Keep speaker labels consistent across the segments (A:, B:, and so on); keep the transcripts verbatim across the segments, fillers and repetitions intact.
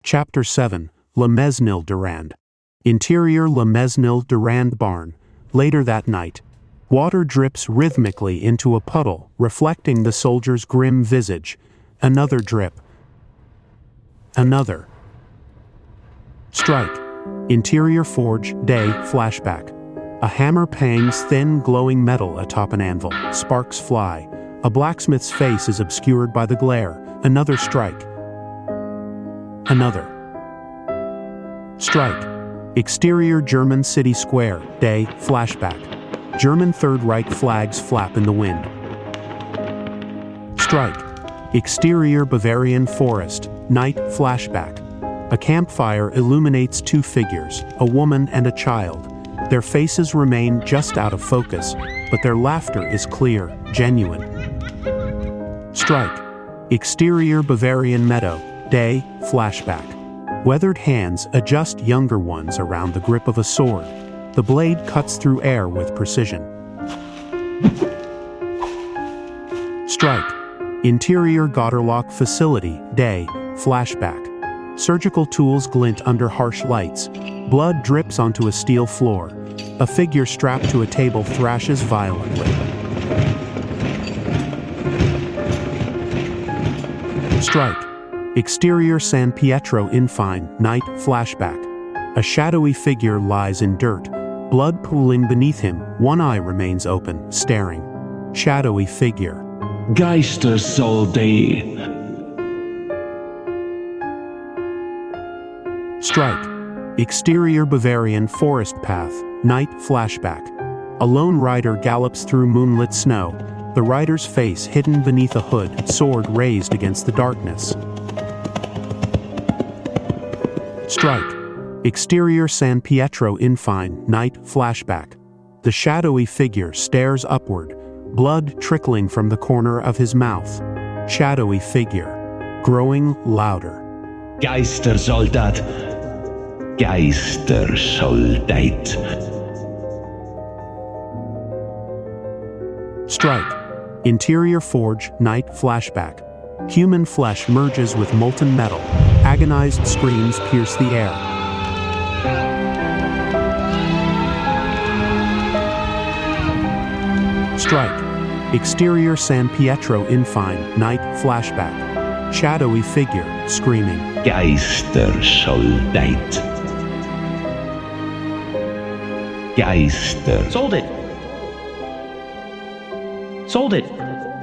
A: Chapter seven, Le Mesnil-Durand. Interior Le Mesnil-Durand barn. Later that night, water drips rhythmically into a puddle, reflecting the soldier's grim visage. Another drip. Another. Strike. Interior forge, day, flashback. A hammer pangs thin, glowing metal atop an anvil. Sparks fly. A blacksmith's face is obscured by the glare. Another strike. Another. Strike. Exterior German city square, day, flashback. German Third Reich flags flap in the wind. Strike. Exterior Bavarian forest, night, flashback. A campfire illuminates two figures, a woman and a child. Their faces remain just out of focus, but their laughter is clear, genuine. Strike. Exterior Bavarian meadow, day, flashback. Weathered hands adjust younger ones around the grip of a sword. The blade cuts through air with precision. Strike. Interior Gotterlock facility, day, flashback. Surgical tools glint under harsh lights. Blood drips onto a steel floor. A figure strapped to a table thrashes violently. Strike. Exterior San Pietro Infine, night, flashback. A shadowy figure lies in dirt, blood pooling beneath him. One eye remains open, staring. Shadowy figure.
B: Geistersoldat.
A: Strike. Exterior Bavarian forest path, night, flashback. A lone rider gallops through moonlit snow, the rider's face hidden beneath a hood, sword raised against the darkness. Strike. Exterior San Pietro Infine, night, flashback. The shadowy figure stares upward, blood trickling from the corner of his mouth. Shadowy figure, growing louder.
B: Geistersoldat. Geistersoldat.
A: Strike. Interior forge, night, flashback. Human flesh merges with molten metal. Agonized screams pierce the air. Strike. Exterior San Pietro Infine, night, flashback. Shadowy figure, screaming.
B: Geistersoldat. Geister.
C: Sold it! Sold it!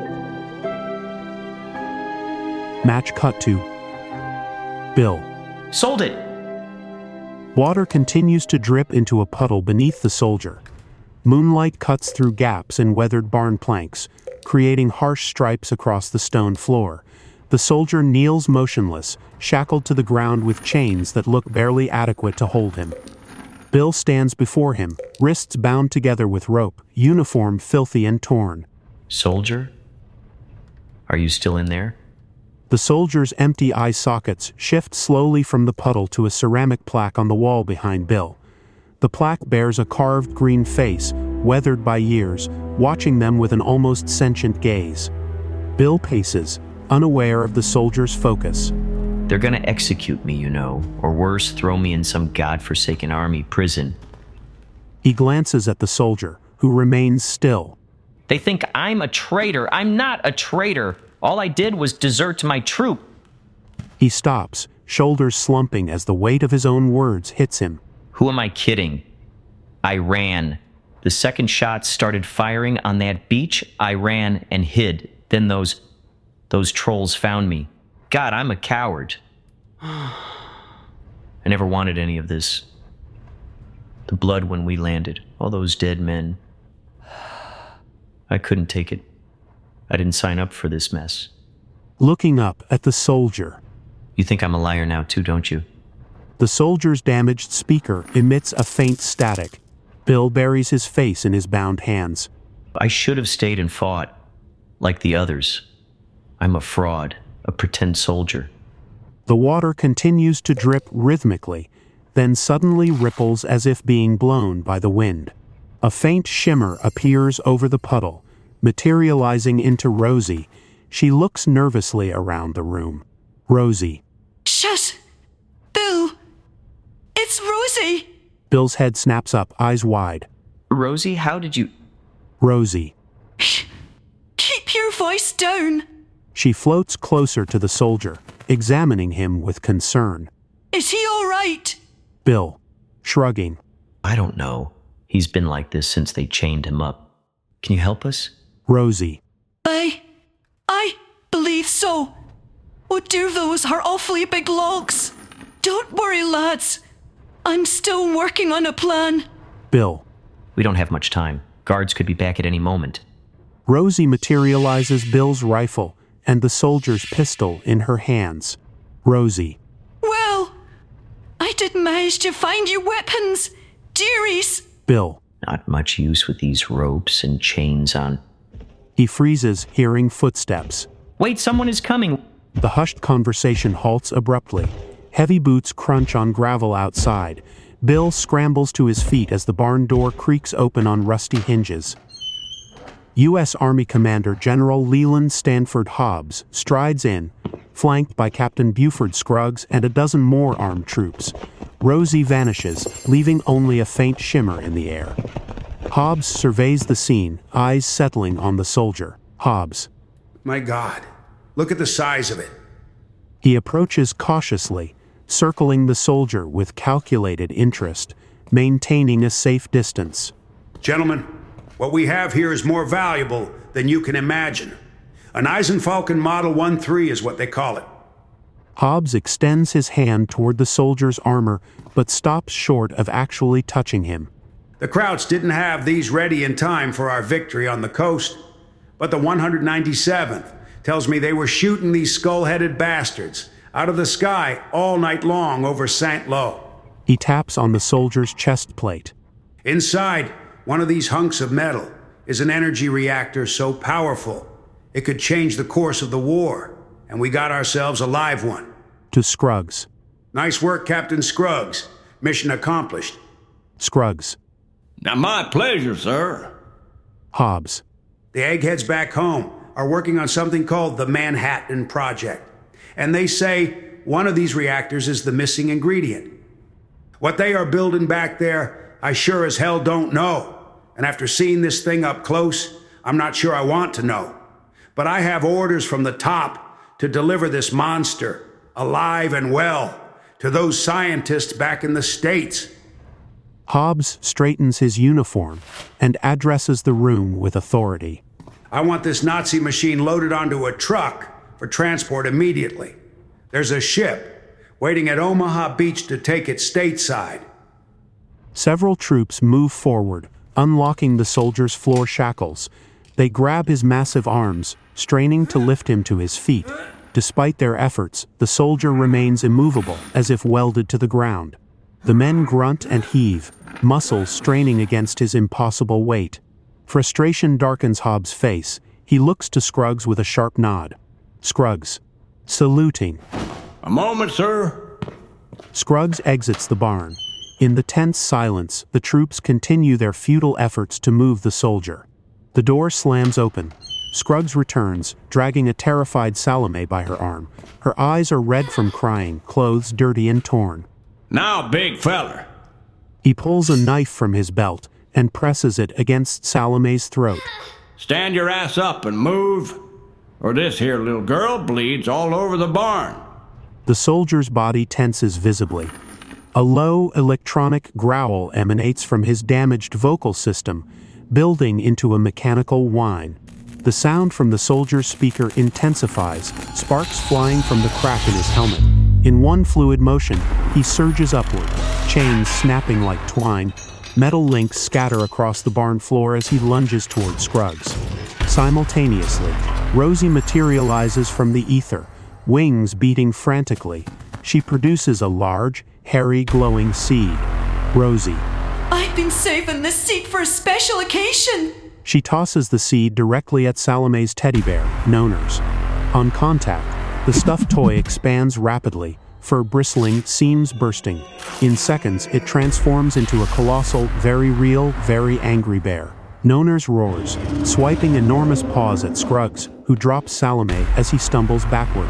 A: Match cut to Bill.
C: Sold it!
A: Water continues to drip into a puddle beneath the soldier. Moonlight cuts through gaps in weathered barn planks, creating harsh stripes across the stone floor. The soldier kneels motionless, shackled to the ground with chains that look barely adequate to hold him. Bill stands before him, wrists bound together with rope, uniform filthy and torn.
C: Soldier? Are you still in there?
A: The soldier's empty eye sockets shift slowly from the puddle to a ceramic plaque on the wall behind Bill. The plaque bears a carved green face, weathered by years, watching them with an almost sentient gaze. Bill paces, unaware of the soldier's focus.
C: They're gonna execute me, you know, or worse, throw me in some godforsaken army prison.
A: He glances at the soldier, who remains still.
C: They think I'm a traitor. I'm not a traitor. All I did was desert to my troop.
A: He stops, shoulders slumping as the weight of his own words hits him.
C: Who am I kidding? I ran. The second shots started firing on that beach. I ran and hid. Then those, those trolls found me. God, I'm a coward. I never wanted any of this. The blood when we landed, all those dead men. I couldn't take it. I didn't sign up for this mess.
A: Looking up at the soldier.
C: You think I'm a liar now too, don't you?
A: The soldier's damaged speaker emits a faint static. Bill buries his face in his bound hands.
C: I should have stayed and fought, like the others. I'm a fraud, a pretend soldier.
A: The water continues to drip rhythmically, then suddenly ripples as if being blown by the wind. A faint shimmer appears over the puddle, materializing into Rosie. She looks nervously around the room. Rosie.
D: Shush! Bill! It's Rosie!
A: Bill's head snaps up, eyes wide.
C: Rosie, how did you...
A: Rosie.
D: Shh! Keep your voice down!
A: She floats closer to the soldier, examining him with concern.
D: Is he all right?
A: Bill, shrugging.
C: I don't know. He's been like this since they chained him up. Can you help us?
A: Rosie.
D: I... I believe so. Oh dear, those are awfully big logs. Don't worry, lads. I'm still working on a plan.
A: Bill.
C: We don't have much time. Guards could be back at any moment.
A: Rosie materializes Bill's rifle and the soldier's pistol in her hands. Rosie.
D: Well, I did manage to find you weapons, dearies.
A: Bill.
C: Not much use with these ropes and chains on.
A: He freezes, hearing footsteps.
C: Wait, someone is coming!
A: The hushed conversation halts abruptly. Heavy boots crunch on gravel outside. Bill scrambles to his feet as the barn door creaks open on rusty hinges. U S Army Commander General Leland Stanford Hobbs strides in, flanked by Captain Buford Scruggs and a dozen more armed troops. Rosie vanishes, leaving only a faint shimmer in the air. Hobbs surveys the scene, eyes settling on the soldier. Hobbs.
E: My God, look at the size of it.
A: He approaches cautiously, circling the soldier with calculated interest, maintaining a safe distance.
E: Gentlemen, what we have here is more valuable than you can imagine. An Eisenfalken Model one three is what they call it.
A: Hobbs extends his hand toward the soldier's armor, but stops short of actually touching him.
E: The Krauts didn't have these ready in time for our victory on the coast, but the one hundred ninety-seventh tells me they were shooting these skull-headed bastards out of the sky all night long over Saint-Lô.
A: He taps on the soldier's chest plate.
E: Inside one of these hunks of metal is an energy reactor so powerful it could change the course of the war, and we got ourselves a live one.
A: To Scruggs.
E: Nice work, Captain Scruggs. Mission accomplished.
A: Scruggs.
F: Now, my pleasure, sir.
A: Hobbs.
E: The eggheads back home are working on something called the Manhattan Project, and they say one of these reactors is the missing ingredient. What they are building back there, I sure as hell don't know, and after seeing this thing up close, I'm not sure I want to know. But I have orders from the top to deliver this monster, alive and well, to those scientists back in the States.
A: Hobbs straightens his uniform and addresses the room with authority.
E: I want this Nazi machine loaded onto a truck for transport immediately. There's a ship waiting at Omaha Beach to take it stateside.
A: Several troops move forward, unlocking the soldier's floor shackles. They grab his massive arms, straining to lift him to his feet. Despite their efforts, the soldier remains immovable, as if welded to the ground. The men grunt and heave, muscles straining against his impossible weight. Frustration darkens Hobbs' face. He looks to Scruggs with a sharp nod. Scruggs. Saluting.
F: A moment, sir.
A: Scruggs exits the barn. In the tense silence, the troops continue their futile efforts to move the soldier. The door slams open. Scruggs returns, dragging a terrified Salome by her arm. Her eyes are red from crying, clothes dirty and torn.
F: Now, big feller.
A: He pulls a knife from his belt and presses it against Salome's throat.
F: Stand your ass up and move, or this here little girl bleeds all over the barn.
A: The soldier's body tenses visibly. A low electronic growl emanates from his damaged vocal system, building into a mechanical whine. The sound from the soldier's speaker intensifies, sparks flying from the crack in his helmet. In one fluid motion, he surges upward, chains snapping like twine. Metal links scatter across the barn floor as he lunges toward Scruggs. Simultaneously, Rosie materializes from the ether, wings beating frantically. She produces a large, hairy, glowing seed. Rosie.
D: I've been saving this seed for a special occasion.
A: She tosses the seed directly at Salome's teddy bear, Noners. On contact, the stuffed toy expands rapidly, fur bristling, seams bursting. In seconds, it transforms into a colossal, very real, very angry bear. Noners roars, swiping enormous paws at Scruggs, who drops Salome as he stumbles backward.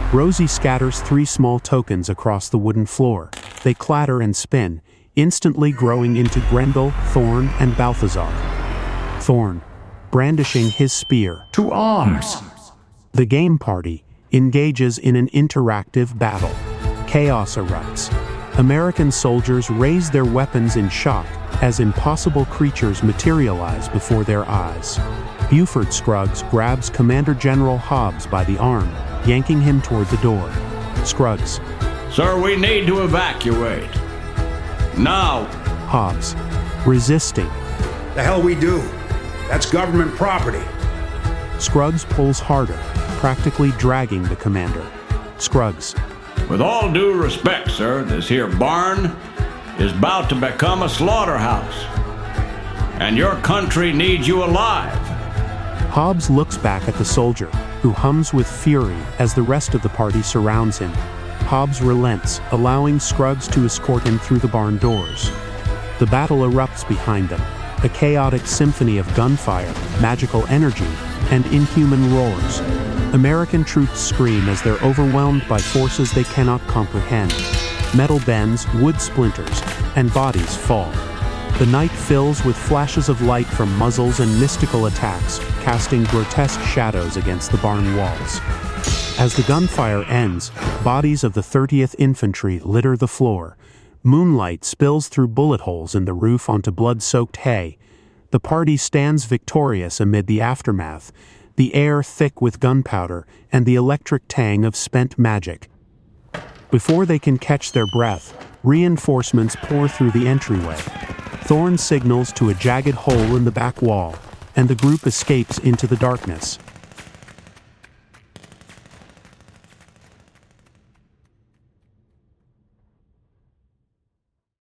A: Rosie scatters three small tokens across the wooden floor. They clatter and spin, instantly growing into Grendel, Thorn, and Balthazar. Thorn, brandishing his spear.
B: To arms!
A: The game party engages in an interactive battle. Chaos erupts. American soldiers raise their weapons in shock as impossible creatures materialize before their eyes. Buford Scruggs grabs Commander General Hobbs by the arm, yanking him toward the door. Scruggs.
F: Sir, we need to evacuate. Now!
A: Hobbs, resisting.
E: The hell we do? That's government property.
A: Scruggs pulls harder, practically dragging the commander. Scruggs.
F: With all due respect, sir, this here barn is about to become a slaughterhouse. And your country needs you alive.
A: Hobbs looks back at the soldier, who hums with fury as the rest of the party surrounds him. Hobbs relents, allowing Scruggs to escort him through the barn doors. The battle erupts behind them, a chaotic symphony of gunfire, magical energy, and inhuman roars. American troops scream as they're overwhelmed by forces they cannot comprehend. Metal bends, wood splinters, and bodies fall. The night fills with flashes of light from muzzles and mystical attacks, casting grotesque shadows against the barn walls. As the gunfire ends, bodies of the thirtieth Infantry litter the floor. Moonlight spills through bullet holes in the roof onto blood-soaked hay. The party stands victorious amid the aftermath, the air thick with gunpowder and the electric tang of spent magic. Before they can catch their breath, reinforcements pour through the entryway. Thorn signals to a jagged hole in the back wall, and the group escapes into the darkness.